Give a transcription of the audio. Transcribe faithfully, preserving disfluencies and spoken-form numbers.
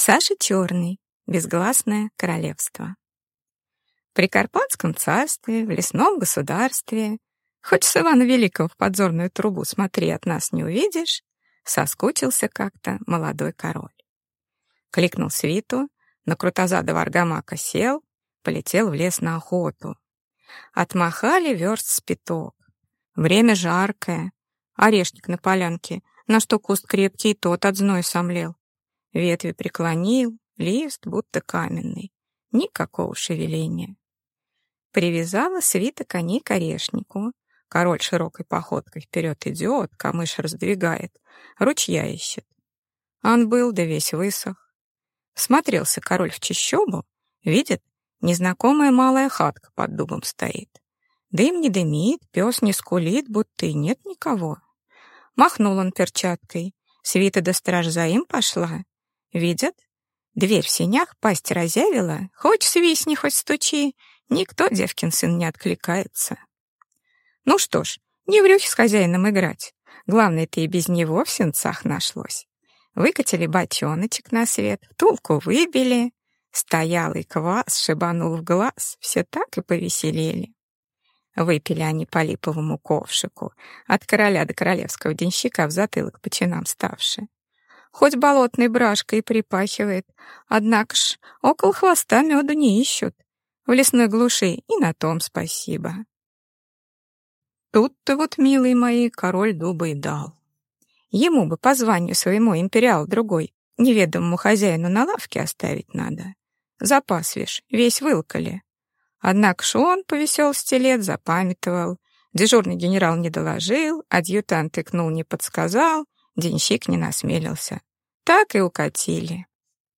Саша Черный. Безгласное королевство. При Карпатском царстве, в лесном государстве, хоть с Ивана Великого в подзорную трубу смотри, от нас не увидишь, соскучился как-то молодой король. Кликнул свиту, на крутозадого аргамака сел, полетел в лес на охоту. Отмахали верст с пяток. Время жаркое, орешник на полянке, на что куст крепкий, и тот от зноя сомлел. Ветви преклонил, лист будто каменный, никакого шевеления. Привязала свита коней к орешнику. Король широкой походкой вперед идет, камыш раздвигает, ручья ищет. Он был, да весь высох. Смотрелся король в чащобу, видит, незнакомая малая хатка под дубом стоит. Дым не дымит, пес не скулит, будто и нет никого. Махнул он перчаткой, свита да страж за им пошла. Видят, дверь в сенях пасть разявила, хоть свистни, хоть стучи, никто, девкин сын, не откликается. Ну что ж, не в рюхе с хозяином играть, главное-то и без него в сенцах нашлось. Выкатили бочоночек на свет, втулку выбили, стоялый квас шибанул в глаз, все так и повеселели. Выпили они по липовому ковшику, от короля до королевского денщика в затылок по чинам ставши. Хоть болотной брашкой припахивает, однако ж около хвоста меду не ищут. В лесной глуши и на том спасибо. Тут-то вот, милые мои, король дуба и дал. Ему бы по званию своему империал другой, неведомому хозяину на лавке оставить надо. Запас, вишь, весь вылкали. Однако ж он, повеселости лет, запамятовал. Дежурный генерал не доложил, адъютант икнул, не подсказал, денщик не насмелился. Так и укатили.